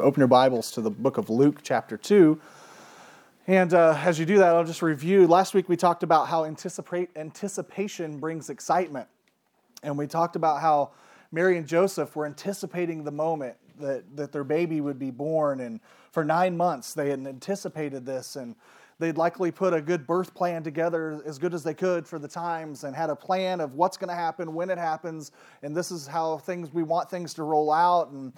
open your Bibles to the book of Luke chapter 2. And as you do that, I'll just review. Last week we talked about how anticipation brings excitement. And we talked about how Mary and Joseph were anticipating the moment that their baby would be born. And for 9 months they had anticipated this, and they'd likely put a good birth plan together as good as they could for the times and had a plan of what's going to happen, when it happens, and this is how we want things to roll out. And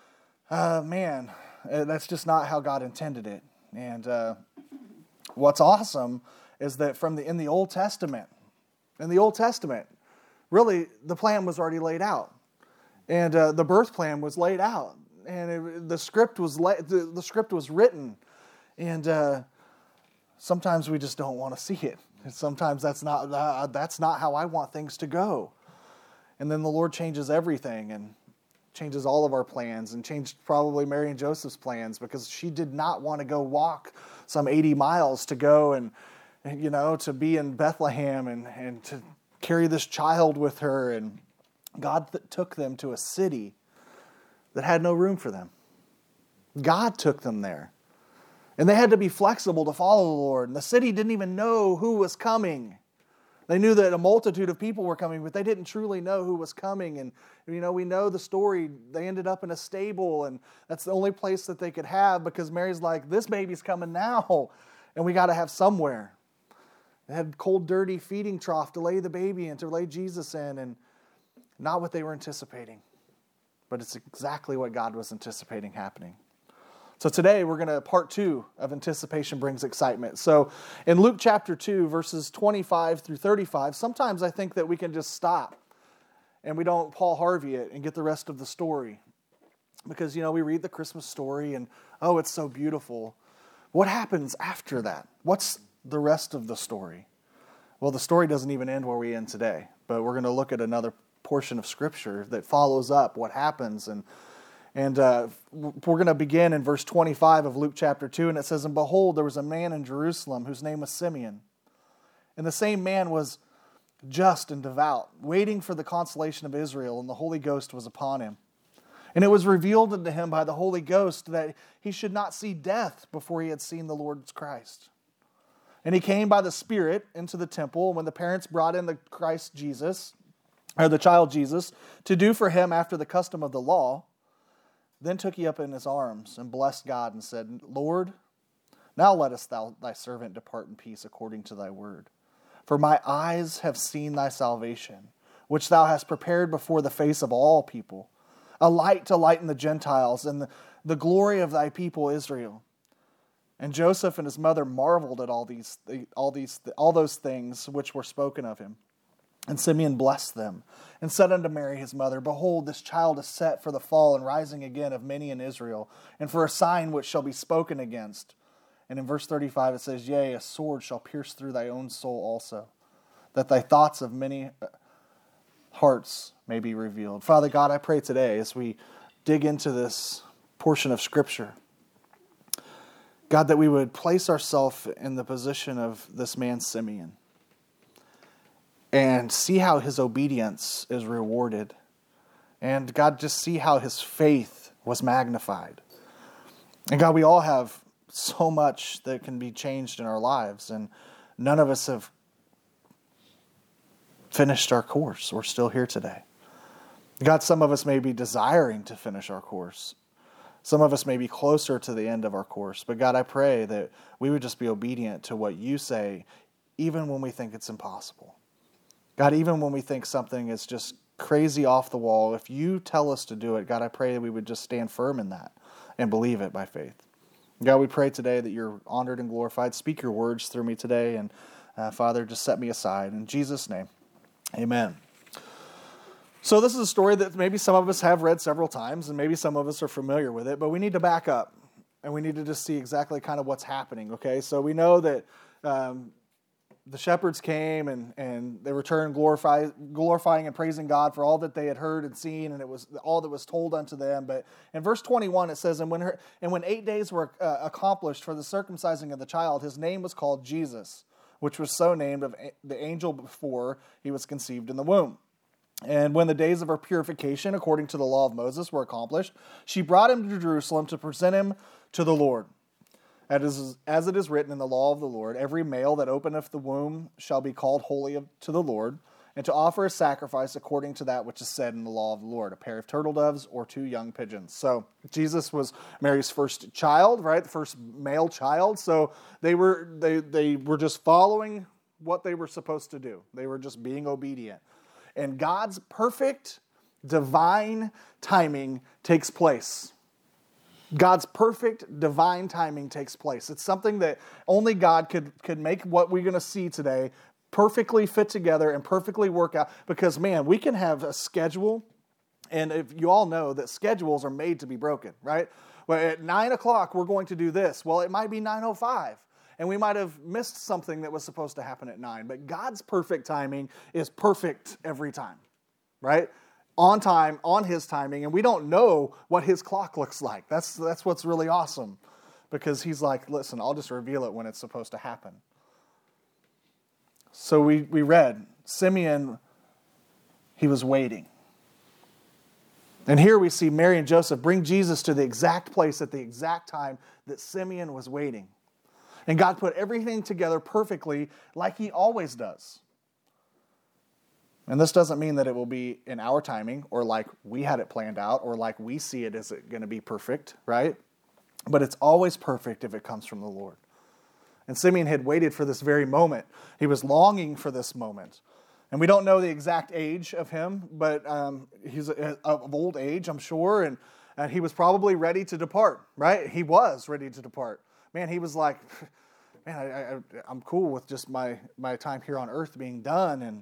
that's just not how God intended it. And what's awesome is that in the Old Testament, really the plan was already laid out. And the birth plan was laid out. And the script was written. And sometimes we just don't want to see it. And sometimes that's not how I want things to go. And then the Lord changes everything and changes all of our plans, and changed probably Mary and Joseph's plans, because she did not want to go walk some 80 miles to go and to be in Bethlehem and to carry this child with her. And God took them to a city that had no room for them. God took them there. And they had to be flexible to follow the Lord. And the city didn't even know who was coming. They knew that a multitude of people were coming, but they didn't truly know who was coming. And, we know the story. They ended up in a stable, and that's the only place that they could have, because Mary's like, this baby's coming now, and we got to have somewhere. They had cold, dirty feeding trough to lay the baby in, to lay Jesus in, and not what they were anticipating. But it's exactly what God was anticipating happening. So today we're going to part 2 of Anticipation Brings Excitement. So in Luke chapter 2, verses 25 through 35, sometimes I think that we can just stop and we don't Paul Harvey it and get the rest of the story. Because, we read the Christmas story and, oh, it's so beautiful. What happens after that? What's the rest of the story? Well, the story doesn't even end where we end today, but we're going to look at another portion of Scripture that follows up what happens. And we're going to begin in verse 25 of Luke chapter 2, and it says, "And behold, there was a man in Jerusalem whose name was Simeon. And the same man was just and devout, waiting for the consolation of Israel, and the Holy Ghost was upon him. And it was revealed unto him by the Holy Ghost that he should not see death before he had seen the Lord's Christ. And he came by the Spirit into the temple, and when the parents brought in the child Jesus, to do for him after the custom of the law, then took he up in his arms and blessed God and said, Lord, now lettest thou thy servant depart in peace according to thy word. For my eyes have seen thy salvation, which thou hast prepared before the face of all people, a light to lighten the Gentiles and the glory of thy people Israel. And Joseph and his mother marveled at all those things which were spoken of him. And Simeon blessed them, and said unto Mary his mother, Behold, this child is set for the fall and rising again of many in Israel, and for a sign which shall be spoken against. And in verse 35 it says, Yea, a sword shall pierce through thy own soul also, that thy thoughts of many hearts may be revealed." Father God, I pray today as we dig into this portion of Scripture, God, that we would place ourselves in the position of this man Simeon, and see how his obedience is rewarded. And God, just see how his faith was magnified. And God, we all have so much that can be changed in our lives, and none of us have finished our course. We're still here today. God, some of us may be desiring to finish our course. Some of us may be closer to the end of our course. But God, I pray that we would just be obedient to what you say, even when we think it's impossible. God, even when we think something is just crazy off the wall, if you tell us to do it, God, I pray that we would just stand firm in that and believe it by faith. God, we pray today that you're honored and glorified. Speak your words through me today, and Father, just set me aside. In Jesus' name, amen. So this is a story that maybe some of us have read several times, and maybe some of us are familiar with it, but we need to back up, and we need to just see exactly kind of what's happening, okay? So we know that the shepherds came and they returned glorifying and praising God for all that they had heard and seen, and it was all that was told unto them. But in verse 21 it says, And when 8 days were accomplished for the circumcising of the child, his name was called Jesus, which was so named of the angel before he was conceived in the womb. And when the days of her purification, according to the law of Moses, were accomplished, she brought him to Jerusalem to present him to the Lord. As it is written in the law of the Lord, every male that openeth the womb shall be called holy to the Lord, and to offer a sacrifice according to that which is said in the law of the Lord, a pair of turtle doves or 2 young pigeons. So Jesus was Mary's first child, right? The first male child. So they were just following what they were supposed to do. They were just being obedient. And God's perfect, divine timing takes place. God's perfect, divine timing takes place. It's something that only God could make what we're going to see today perfectly fit together and perfectly work out. Because, man, we can have a schedule, and if you all know that schedules are made to be broken, right? Well, at 9 o'clock, we're going to do this. Well, it might be 9:05. And we might have missed something that was supposed to happen at 9. But God's perfect timing is perfect every time, right? On time, on His timing. And we don't know what His clock looks like. That's what's really awesome. Because He's like, listen, I'll just reveal it when it's supposed to happen. So we read, Simeon, he was waiting. And here we see Mary and Joseph bring Jesus to the exact place at the exact time that Simeon was waiting. And God put everything together perfectly like He always does. And this doesn't mean that it will be in our timing or like we had it planned out or like we see it as it going to be perfect, right? But it's always perfect if it comes from the Lord. And Simeon had waited for this very moment. He was longing for this moment. And we don't know the exact age of him, but he's of old age, I'm sure. And he was probably ready to depart, right? He was ready to depart. Man, he was like, man, I'm cool with just my time here on earth being done. And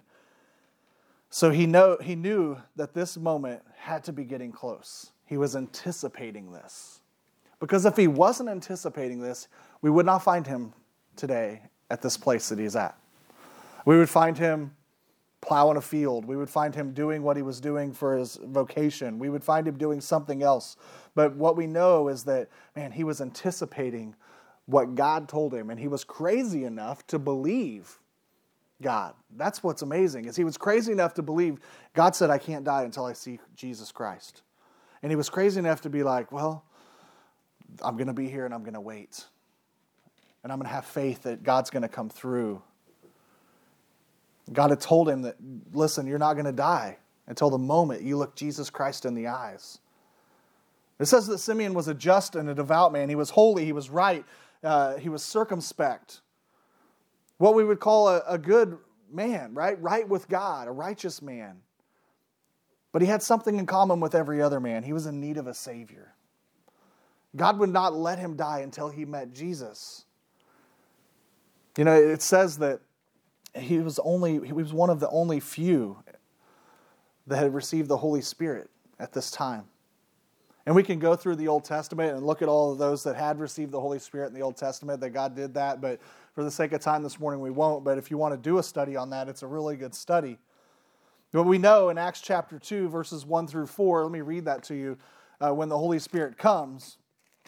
so he knew that this moment had to be getting close. He was anticipating this. Because if he wasn't anticipating this, we would not find him today at this place that he's at. We would find him plowing a field. We would find him doing what he was doing for his vocation. We would find him doing something else. But what we know is that, man, he was anticipating what God told him, and he was crazy enough to believe God. That's what's amazing, is he was crazy enough to believe God said, I can't die until I see Jesus Christ. And he was crazy enough to be like, well, I'm going to be here and I'm going to wait. And I'm going to have faith that God's going to come through. God had told him that, listen, you're not going to die until the moment you look Jesus Christ in the eyes. It says that Simeon was a just and a devout man. He was holy, he was right, he was circumspect. What we would call a good man, right? Right with God, a righteous man. But he had something in common with every other man. He was in need of a Savior. God would not let him die until he met Jesus. You know, it says that he was one of the only few that had received the Holy Spirit at this time. And we can go through the Old Testament and look at all of those that had received the Holy Spirit in the Old Testament, that God did that. But for the sake of time this morning, we won't. But if you want to do a study on that, it's a really good study. But we know in Acts chapter 2, verses 1 through 4, let me read that to you, when the Holy Spirit comes.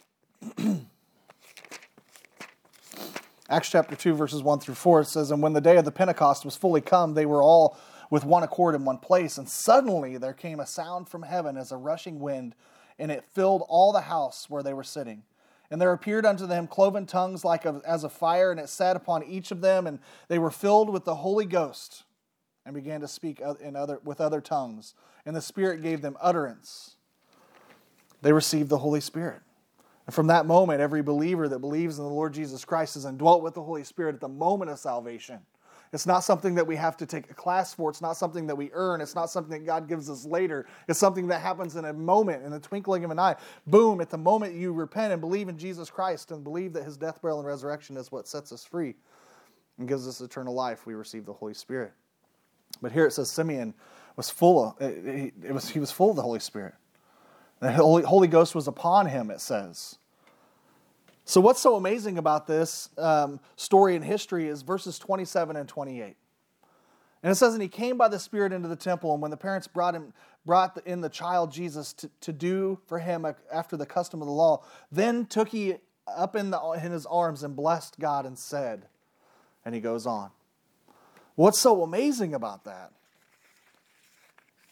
Acts chapter 2, verses 1 through 4, it says, and when the day of the Pentecost was fully come, they were all with one accord in one place. And suddenly there came a sound from heaven as a rushing wind, and it filled all the house where they were sitting. And there appeared unto them cloven tongues as a fire, and it sat upon each of them, and they were filled with the Holy Ghost, and began to speak with other tongues. And the Spirit gave them utterance. They received the Holy Spirit. And from that moment, every believer that believes in the Lord Jesus Christ is indwelt with the Holy Spirit at the moment of salvation. It's not something that we have to take a class for. It's not something that we earn. It's not something that God gives us later. It's something that happens in a moment, in the twinkling of an eye. Boom, at the moment you repent and believe in Jesus Christ and believe that His death, burial, and resurrection is what sets us free and gives us eternal life, we receive the Holy Spirit. But here it says Simeon was full of the Holy Spirit. The Holy Ghost was upon him, it says. So what's so amazing about this story in history is verses 27 and 28. And it says, and he came by the Spirit into the temple, and when the parents brought in the child Jesus to do for him after the custom of the law, then took he up in his arms and blessed God and said, and he goes on. What's so amazing about that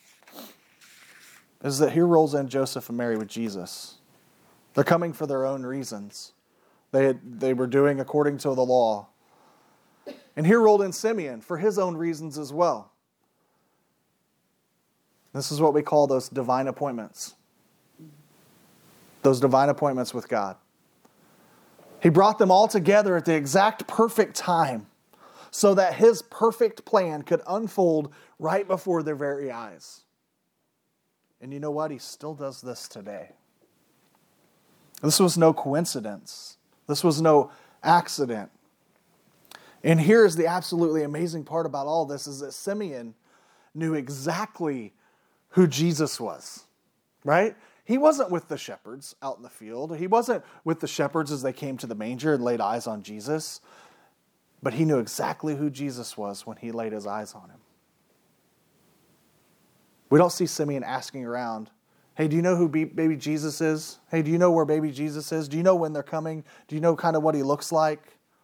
is that here rolls in Joseph and Mary with Jesus. They're coming for their own reasons. They were doing according to the law. And here rolled in Simeon for his own reasons as well. This is what we call those divine appointments. Those divine appointments with God. He brought them all together at the exact perfect time so that his perfect plan could unfold right before their very eyes. And you know what? He still does this today. This was no coincidence. This was no accident. And here's the absolutely amazing part about all this is that Simeon knew exactly who Jesus was, right? He wasn't with the shepherds out in the field. He wasn't with the shepherds as they came to the manger and laid eyes on Jesus. But he knew exactly who Jesus was when he laid his eyes on him. We don't see Simeon asking around, hey, do you know who baby Jesus is? Hey, do you know where baby Jesus is? Do you know when they're coming? Do you know kind of what he looks like?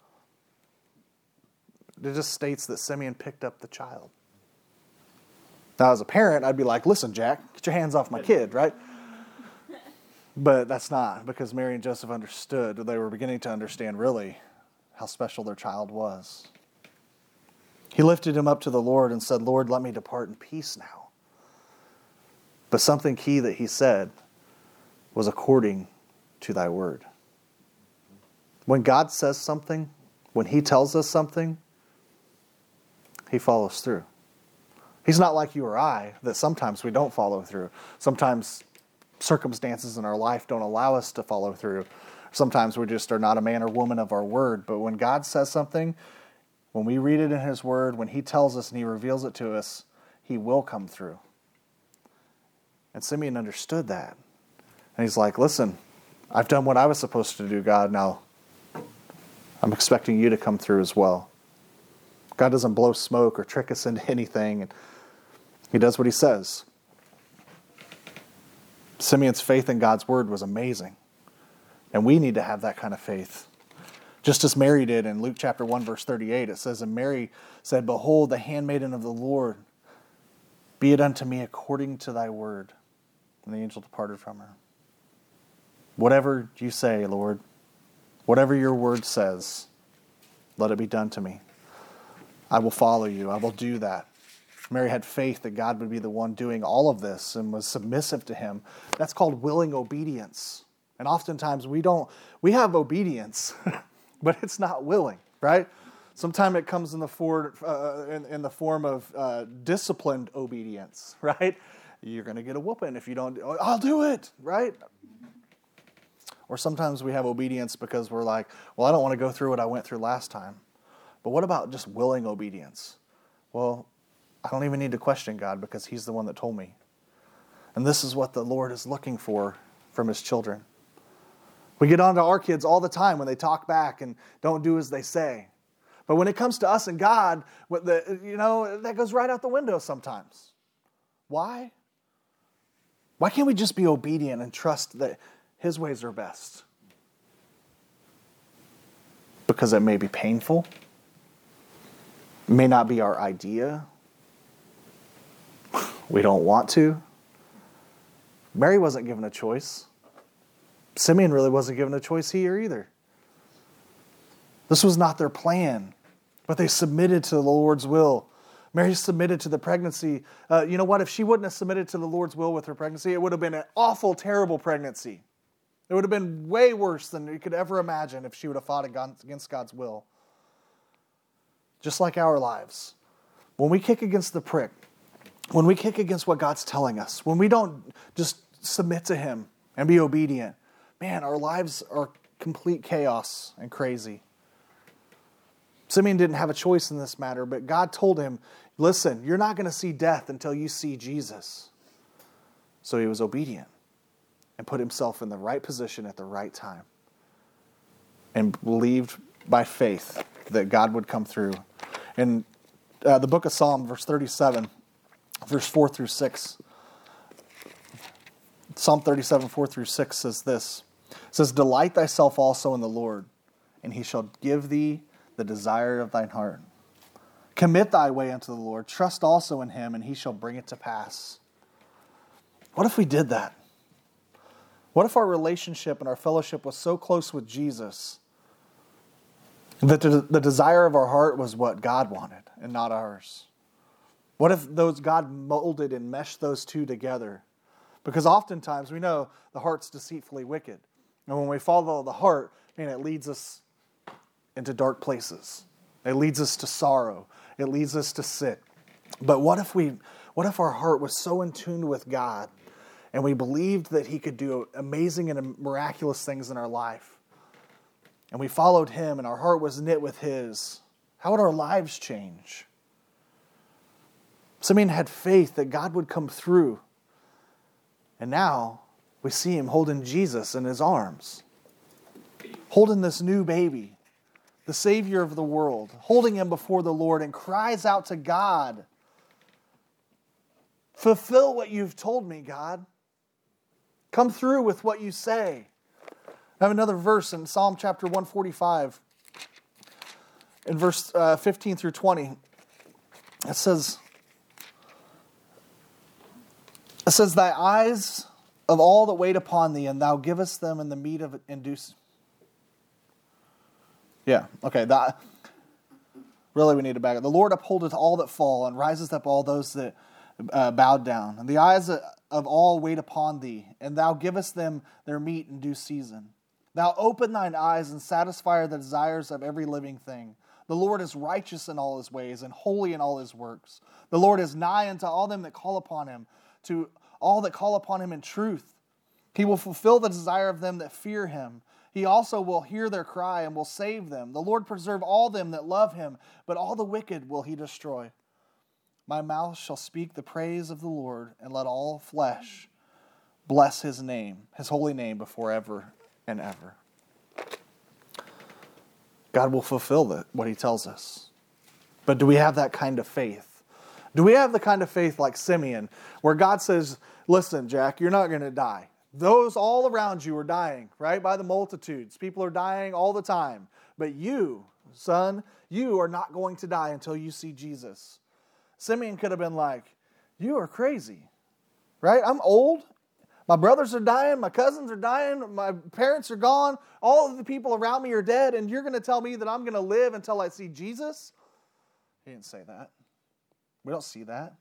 It just states that Simeon picked up the child. Now, as a parent, I'd be like, listen, Jack, get your hands off my kid, right? But that's not, because Mary and Joseph understood. They were beginning to understand, really, how special their child was. He lifted him up to the Lord and said, Lord, let me depart in peace now. But something key that he said was according to thy word. When God says something, when he tells us something, he follows through. He's not like you or I, that sometimes we don't follow through. Sometimes circumstances in our life don't allow us to follow through. Sometimes we just are not a man or woman of our word. But when God says something, when we read it in his word, when he tells us and he reveals it to us, he will come through. And Simeon understood that. And he's like, listen, I've done what I was supposed to do, God. Now I'm expecting you to come through as well. God doesn't blow smoke or trick us into anything. And he does what he says. Simeon's faith in God's word was amazing. And we need to have that kind of faith. Just as Mary did in Luke chapter 1, verse 38, it says, and Mary said, behold, the handmaiden of the Lord, be it unto me according to thy word. And the angel departed from her. Whatever you say, Lord, whatever your word says, let it be done to me. I will follow you. I will do that. Mary had faith that God would be the one doing all of this and was submissive to him. That's called willing obedience. And oftentimes we have obedience, but it's not willing, right? Sometimes it comes in the form of disciplined obedience, right? You're going to get a whooping if you don't. I'll do it, right? Or sometimes we have obedience because we're like, well, I don't want to go through what I went through last time. But what about just willing obedience? Well, I don't even need to question God because he's the one that told me. And this is what the Lord is looking for from his children. We get on to our kids all the time when they talk back and don't do as they say. But when it comes to us and God, that goes right out the window sometimes. Why? Why can't we just be obedient and trust that his ways are best? Because it may be painful. It may not be our idea. We don't want to. Mary wasn't given a choice. Simeon really wasn't given a choice here either. This was not their plan, but they submitted to the Lord's will. Mary submitted to the pregnancy. You know what? If she wouldn't have submitted to the Lord's will with her pregnancy, it would have been an awful, terrible pregnancy. It would have been way worse than you could ever imagine if she would have fought against God's will. Just like our lives. When we kick against the prick, when we kick against what God's telling us, when we don't just submit to him and be obedient, man, our lives are complete chaos and crazy. Simeon didn't have a choice in this matter, but God told him, listen, you're not going to see death until you see Jesus. So he was obedient and put himself in the right position at the right time and believed by faith that God would come through. In the book of Psalm, verse 37, verse 4 through 6, Psalm 37, 4 through 6 says this. It says, delight thyself also in the Lord, and he shall give thee the desire of thine heart. Commit thy way unto the Lord. Trust also in him, and he shall bring it to pass. What if we did that? What if our relationship and our fellowship was so close with Jesus that the desire of our heart was what God wanted and not ours? What if God molded and meshed those two together? Because oftentimes we know the heart's deceitfully wicked. And when we follow the heart, man, it leads us into dark places. It leads us to sorrow. It leads us to sin. But what if our heart was so in tune with God and we believed that He could do amazing and miraculous things in our life, and we followed Him and our heart was knit with His? How would our lives change? Simeon had faith that God would come through. And now we see him holding Jesus in his arms, holding this new baby, the Savior of the world, holding him before the Lord, and cries out to God, "Fulfill what you've told me, God. Come through with what you say." I have another verse in Psalm chapter 145, in verse 15 through 20. It says, "Thy eyes of all that wait upon thee, and thou givest them in the meat of induce." Yeah, okay. Really, we need to back up. "The Lord upholdeth all that fall, and riseth up all those that bowed down. And the eyes of all wait upon thee, and thou givest them their meat in due season. Thou open thine eyes, and satisfy the desires of every living thing. The Lord is righteous in all his ways, and holy in all his works. The Lord is nigh unto all them that call upon him, to all that call upon him in truth. He will fulfill the desire of them that fear him. He also will hear their cry and will save them. The Lord preserve all them that love him, but all the wicked will he destroy. My mouth shall speak the praise of the Lord, and let all flesh bless his name, his holy name, before ever and ever." God will fulfill what he tells us. But do we have that kind of faith? Do we have the kind of faith like Simeon, where God says, "Listen, Jack, you're not going to die. Those all around you are dying, right? By the multitudes. People are dying all the time. But you, son, you are not going to die until you see Jesus." Simeon could have been like, "You are crazy, right? I'm old. My brothers are dying. My cousins are dying. My parents are gone. All of the people around me are dead. And you're going to tell me that I'm going to live until I see Jesus?" He didn't say that. We don't see that.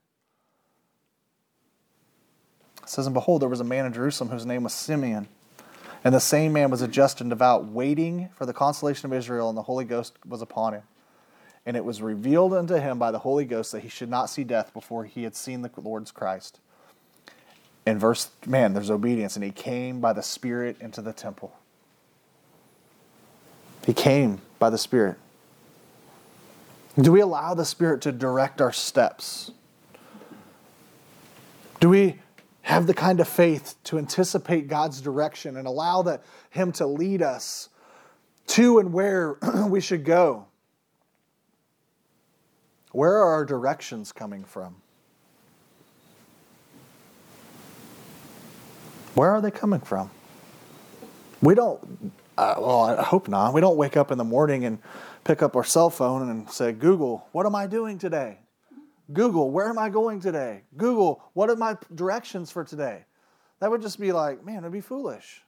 It says, "And behold, there was a man in Jerusalem whose name was Simeon. And the same man was a just and devout, waiting for the consolation of Israel, and the Holy Ghost was upon him. And it was revealed unto him by the Holy Ghost that he should not see death before he had seen the Lord's Christ." In there's obedience. "And he came by the Spirit into the temple." He came by the Spirit. Do we allow the Spirit to direct our steps? Do we have the kind of faith to anticipate God's direction and allow him to lead us to and where we should go? Where are our directions coming from? Where are they coming from? We don't, I hope not. We don't wake up in the morning and pick up our cell phone and say, "Google, what am I doing today? Google, where am I going today? Google, what are my directions for today?" That would just be like, man, it'd be foolish.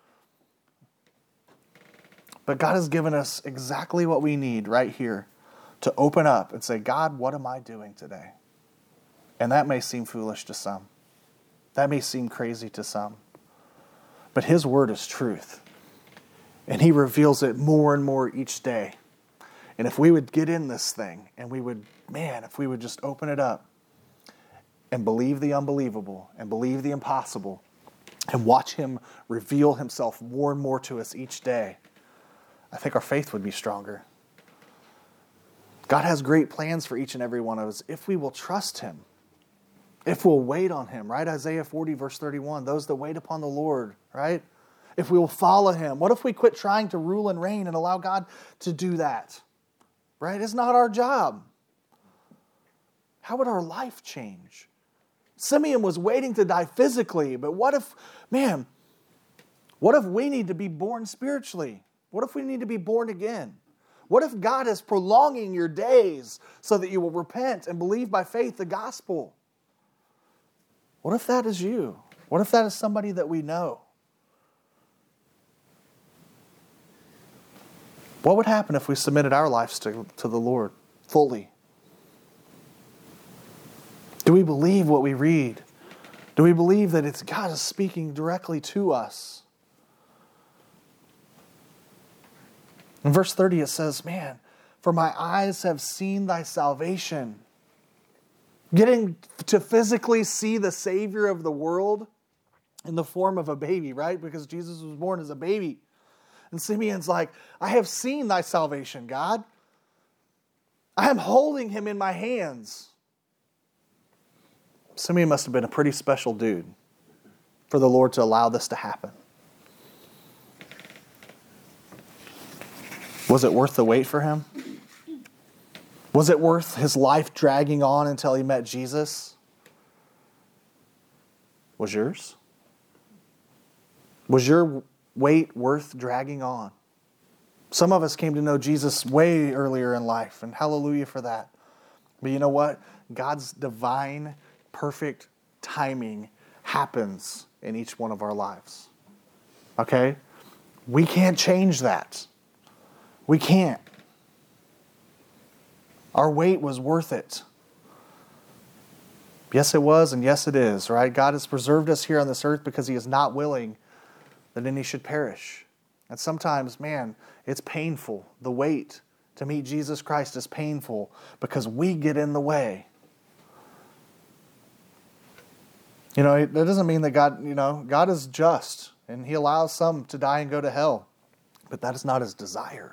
But God has given us exactly what we need right here to open up and say, "God, what am I doing today?" And that may seem foolish to some. That may seem crazy to some. But his word is truth. And he reveals it more and more each day. And if we would get in this thing and if we would just open it up and believe the unbelievable and believe the impossible and watch him reveal himself more and more to us each day, I think our faith would be stronger. God has great plans for each and every one of us if we will trust him, if we'll wait on him, right? Isaiah 40 verse 31, "Those that wait upon the Lord," right? If we will follow him. What if we quit trying to rule and reign and allow God to do that? Right? It's not our job. How would our life change? Simeon was waiting to die physically, but what if we need to be born spiritually? What if we need to be born again? What if God is prolonging your days so that you will repent and believe by faith the gospel? What if that is you? What if that is somebody that we know? What would happen if we submitted our lives to the Lord fully? Do we believe what we read? Do we believe that it's God is speaking directly to us? In verse 30 it says, man, for my eyes have seen thy salvation. Getting to physically see the Savior of the world in the form of a baby, right? Because Jesus was born as a baby. And Simeon's like, I have seen thy salvation, God. I am holding him in my hands. Simeon must have been a pretty special dude for the Lord to allow this to happen. Was it worth the wait for him? Was it worth his life dragging on until he met Jesus? Was yours? Was your wait worth dragging on? Some of us came to know Jesus way earlier in life, and hallelujah for that. But you know what? God's divine, perfect timing happens in each one of our lives. Okay? We can't change that. We can't. Our wait was worth it. Yes, it was, and yes, it is, right? God has preserved us here on this earth because He is not willing that any should perish. And sometimes, man, it's painful. The wait to meet Jesus Christ is painful because we get in the way. You know, that doesn't mean that God is just and He allows some to die and go to hell. But that is not His desire.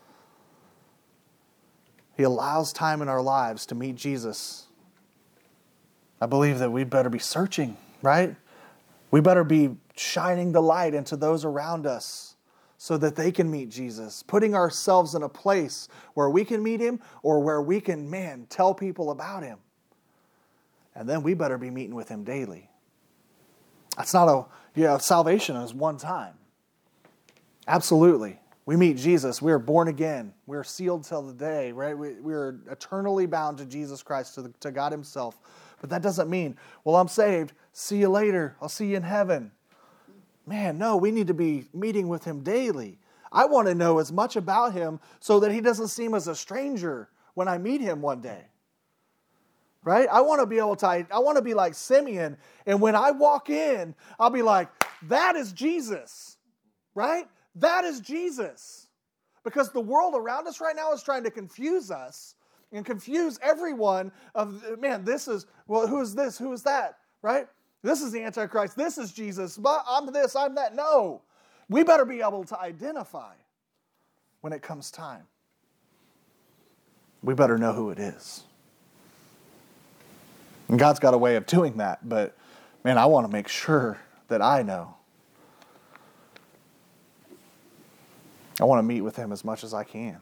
He allows time in our lives to meet Jesus. I believe that we'd better be searching, right? We better be shining the light into those around us so that they can meet Jesus. Putting ourselves in a place where we can meet Him or where we can, tell people about Him. And then we better be meeting with Him daily. That's not salvation is one time. Absolutely. We meet Jesus. We are born again. We are sealed till the day, right? We are eternally bound to Jesus Christ, to God Himself. But that doesn't mean, well, I'm saved. See you later. I'll see you in heaven. Man, no, we need to be meeting with Him daily. I want to know as much about Him so that He doesn't seem as a stranger when I meet Him one day. Right? I want to be like Simeon. And when I walk in, I'll be like, that is Jesus. Right? That is Jesus. Because the world around us right now is trying to confuse us and confuse everyone of, man, who is this? Who is that? Right? This is the Antichrist. This is Jesus. I'm this, I'm that. No. We better be able to identify when it comes time. We better know who it is. And God's got a way of doing that, but man, I want to make sure that I know. I want to meet with Him as much as I can.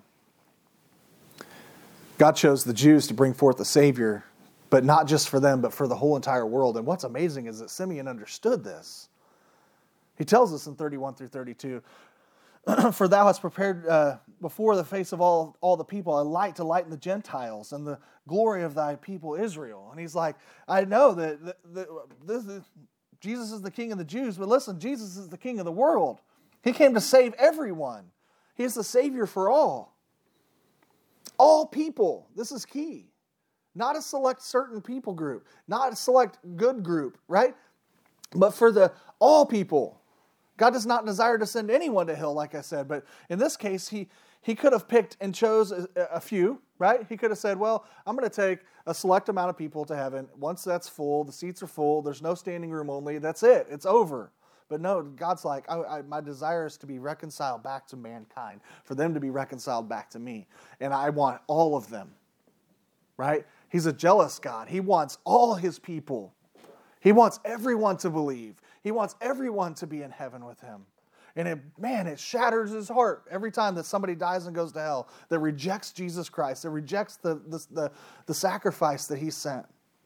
God chose the Jews to bring forth a Savior, but not just for them, but for the whole entire world. And what's amazing is that Simeon understood this. He tells us in 31 through 32, for thou hast prepared before the face of all the people a light to lighten the Gentiles and the glory of thy people Israel. And he's like, I know that Jesus is the King of the Jews, but listen, Jesus is the King of the world. He came to save everyone. He is the Savior for all. All people. This is key. Not a select certain people group. Not a select good group, right? But for the all people. God does not desire to send anyone to hell, like I said. But in this case, He could have picked and chose a few, right? He could have said, well, I'm going to take a select amount of people to heaven. Once that's full, the seats are full, there's no standing room only, that's it. It's over. But no, God's like, my desire is to be reconciled back to mankind, for them to be reconciled back to me. And I want all of them, right? He's a jealous God. He wants all His people. He wants everyone to believe. He wants everyone to be in heaven with Him. And it shatters His heart every time that somebody dies and goes to hell, that rejects Jesus Christ, that rejects the sacrifice that He sent.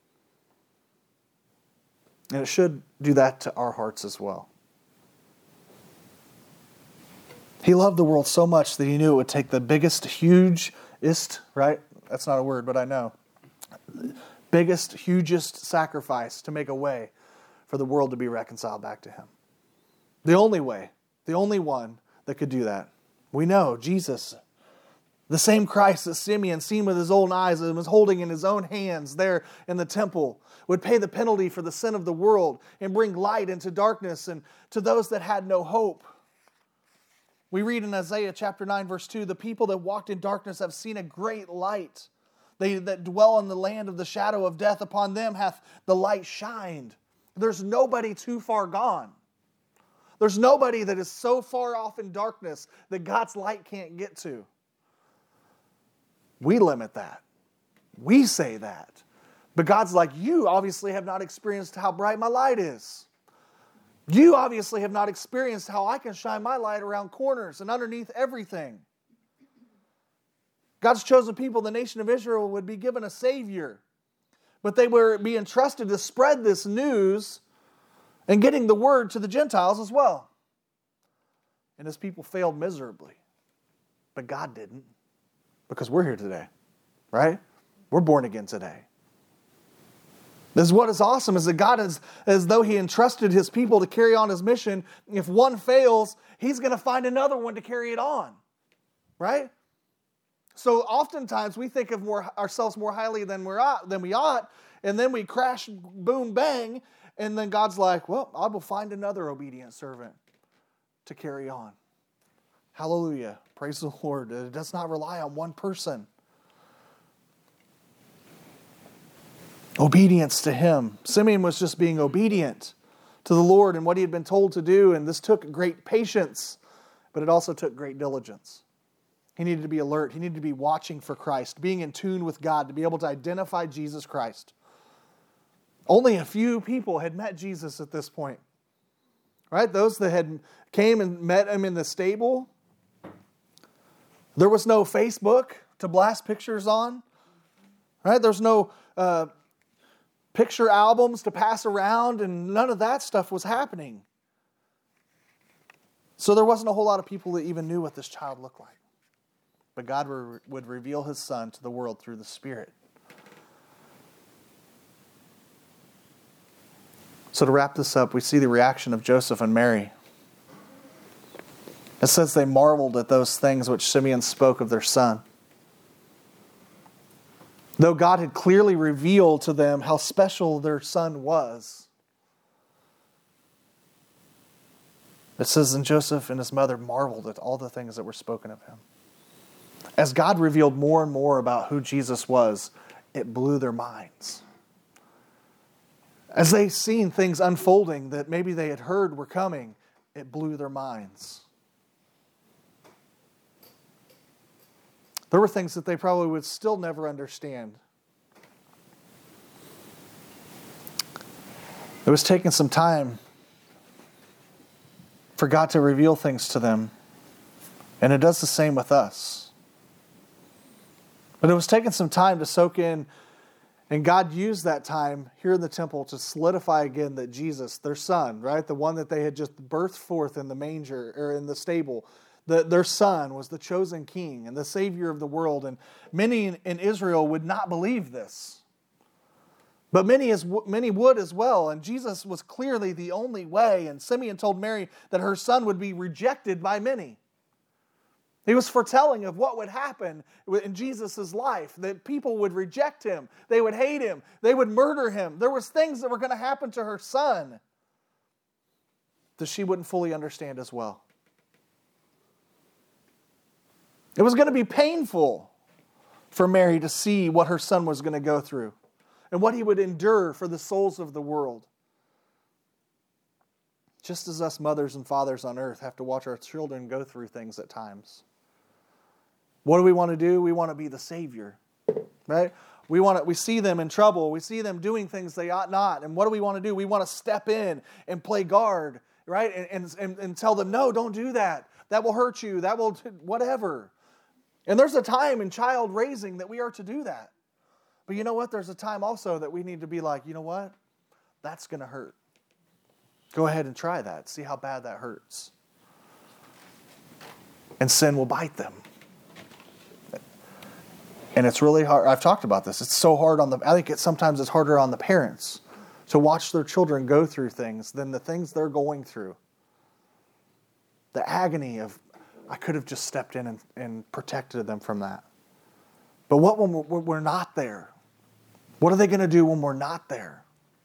And it should do that to our hearts as well. He loved the world so much that He knew it would take the biggest, hugest, right? That's not a word, but I know. Biggest, hugest sacrifice to make a way for the world to be reconciled back to him. The only way, the only one that could do that. We know Jesus, the same Christ that Simeon seen with his own eyes and was holding in his own hands there in the temple, would pay the penalty for the sin of the world and bring light into darkness and to those that had no hope. We read in Isaiah chapter 9 verse 2, the people that walked in darkness have seen a great light. They that dwell in the land of the shadow of death, upon them hath the light shined. There's nobody too far gone. There's nobody that is so far off in darkness that God's light can't get to. We limit that. We say that. But God's like, you obviously have not experienced how bright my light is. You obviously have not experienced how I can shine my light around corners and underneath everything. God's chosen people, the nation of Israel, would be given a Savior. But they were being entrusted to spread this news and getting the word to the Gentiles as well. And his people failed miserably. But God didn't. Because we're here today. Right? We're born again today. This is what is awesome, is that God is, as though he entrusted his people to carry on his mission, if one fails, he's going to find another one to carry it on. Right? So oftentimes we think of ourselves more highly than we ought, and then we crash, boom, bang, and then God's like, well, I will find another obedient servant to carry on. Hallelujah. Praise the Lord. It does not rely on one person. Obedience to him. Simeon was just being obedient to the Lord and what he had been told to do, and this took great patience, but it also took great diligence. He needed to be alert. He needed to be watching for Christ, being in tune with God, to be able to identify Jesus Christ. Only a few people had met Jesus at this point. Right? Those that had came and met him in the stable. There was no Facebook to blast pictures on. Right? There's no picture albums to pass around, and none of that stuff was happening. So there wasn't a whole lot of people that even knew what this child looked like. But God would reveal his Son to the world through the Spirit. So to wrap this up, we see the reaction of Joseph and Mary. It says they marveled at those things which Simeon spoke of their son. Though God had clearly revealed to them how special their son was. It says, and Joseph and his mother marveled at all the things that were spoken of him. As God revealed more and more about who Jesus was, it blew their minds. As they seen things unfolding that maybe they had heard were coming, it blew their minds. There were things that they probably would still never understand. It was taking some time for God to reveal things to them. And it does the same with us. But it was taking some time to soak in, and God used that time here in the temple to solidify again that Jesus, their son, right, the one that they had just birthed forth in the manger or in the stable, their son was the chosen king and the Savior of the world. And many in Israel would not believe this. But many would as well. And Jesus was clearly the only way. And Simeon told Mary that her son would be rejected by many. He was foretelling of what would happen in Jesus' life, that people would reject him. They would hate him. They would murder him. There was things that were going to happen to her son that she wouldn't fully understand as well. It was going to be painful for Mary to see what her son was going to go through and what he would endure for the souls of the world. Just as us mothers and fathers on earth have to watch our children go through things at times. What do we want to do? We want to be the Savior, right? We see them in trouble. We see them doing things they ought not. And what do we want to do? We want to step in and play guard, right? And tell them, no, don't do that. That will hurt you. That will, whatever. And there's a time in child raising that we are to do that. But you know what? There's a time also that we need to be like, you know what? That's going to hurt. Go ahead and try that. See how bad that hurts. And sin will bite them. And it's really hard. I've talked about this. It's so hard I think sometimes it's harder on the parents to watch their children go through things than the things they're going through. The agony of, I could have just stepped in and protected them from that. But what when we're not there? What are they going to do when we're not there?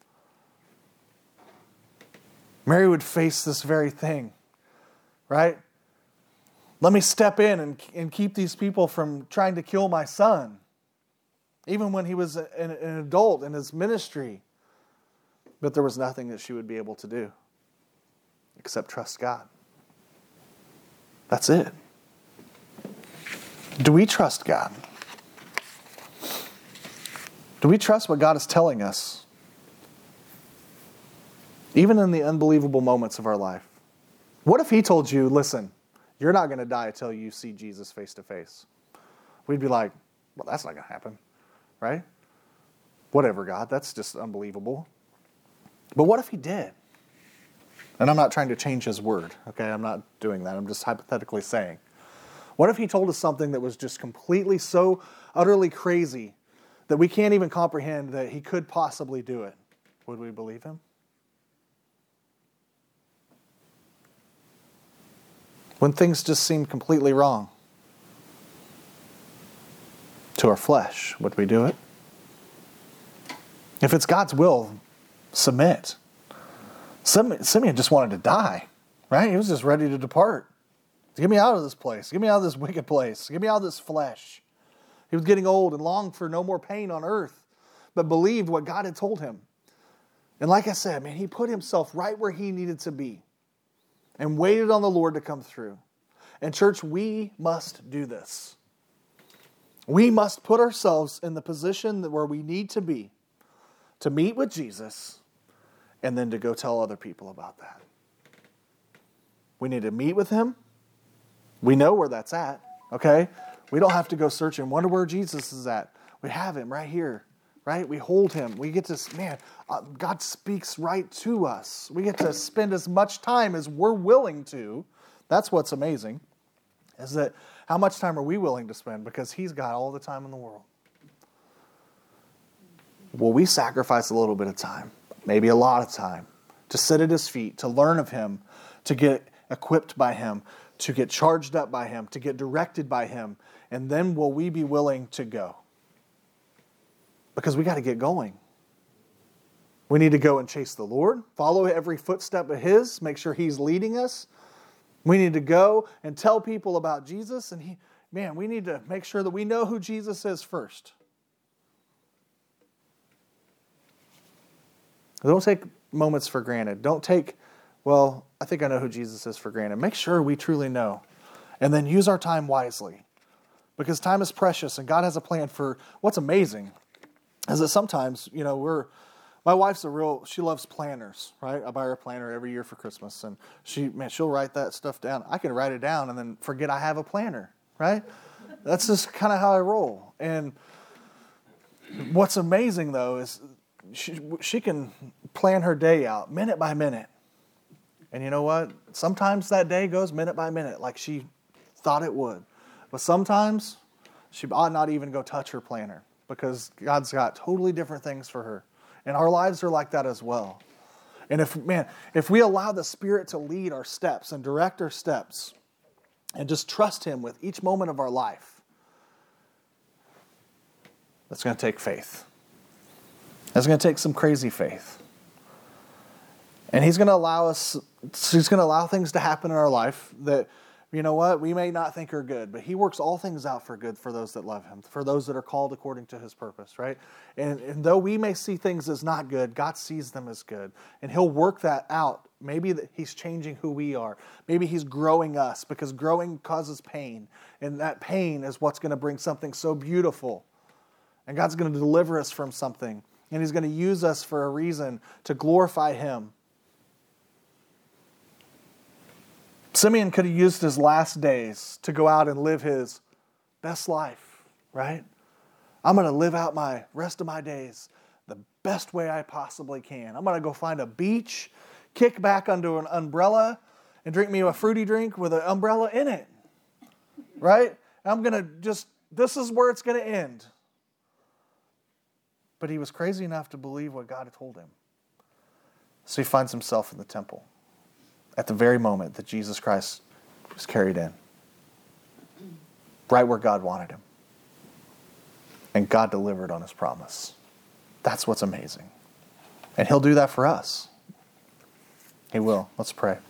Mary would face this very thing, right? Let me step in and keep these people from trying to kill my son. Even when he was an adult in his ministry. But there was nothing that she would be able to do except trust God. That's it. Do we trust God? Do we trust what God is telling us? Even in the unbelievable moments of our life. What if He told you, listen, you're not going to die until you see Jesus face to face? We'd be like, well, that's not going to happen, right? Whatever, God, that's just unbelievable. But what if He did? And I'm not trying to change His word, okay? I'm not doing that. I'm just hypothetically saying. What if He told us something that was just completely so utterly crazy that we can't even comprehend that He could possibly do it? Would we believe Him? When things just seem completely wrong to our flesh, would we do it? If it's God's will, submit. Simeon just wanted to die, right? He was just ready to depart. Get me out of this place. Get me out of this wicked place. Get me out of this flesh. He was getting old and longed for no more pain on earth, but believed what God had told him. And like I said, man, he put himself right where he needed to be and waited on the Lord to come through. And church, we must do this. We must put ourselves in the position where we need to be to meet with Jesus and then to go tell other people about that. We need to meet with Him. We know where that's at, okay? We don't have to go search and wonder where Jesus is at. We have Him right here, right? We hold Him. We get to, God speaks right to us. We get to spend as much time as we're willing to. That's what's amazing, is that how much time are we willing to spend? Because He's got all the time in the world. Will we sacrifice a little bit of time, maybe a lot of time, to sit at His feet, to learn of Him, to get equipped by Him, to get charged up by Him, to get directed by Him, and then will we be willing to go? Because we got to get going. We need to go and chase the Lord, follow every footstep of His, make sure He's leading us. We need to go and tell people about Jesus, and we need to make sure that we know who Jesus is first. Don't take moments for granted. Don't take, well, I think I know who Jesus is for granted. Make sure we truly know. And then use our time wisely. Because time is precious and God has a plan for what's amazing is that sometimes, my wife's she loves planners, right? I buy her a planner every year for Christmas. And she'll write that stuff down. I can write it down and then forget I have a planner, right? That's just kind of how I roll. And what's amazing though is she can plan her day out minute by minute. And you know what? Sometimes that day goes minute by minute like she thought it would. But sometimes she ought not even go touch her planner because God's got totally different things for her. And our lives are like that as well. And if we allow the Spirit to lead our steps and direct our steps and just trust Him with each moment of our life, that's going to take faith. That's going to take some crazy faith. And He's going to allow things to happen in our life that, we may not think are good, but He works all things out for good for those that love Him, for those that are called according to His purpose, right? And though we may see things as not good, God sees them as good. And He'll work that out. Maybe that He's changing who we are. Maybe He's growing us because growing causes pain. And that pain is what's going to bring something so beautiful. And God's going to deliver us from something. And He's going to use us for a reason to glorify Him. Simeon could have used his last days to go out and live his best life, right? I'm going to live out my rest of my days the best way I possibly can. I'm going to go find a beach, kick back under an umbrella, and drink me a fruity drink with an umbrella in it, right? I'm going to this is where it's going to end. But he was crazy enough to believe what God had told him. So he finds himself in the temple at the very moment that Jesus Christ was carried in, right where God wanted him. And God delivered on his promise. That's what's amazing. And he'll do that for us. He will. Let's pray.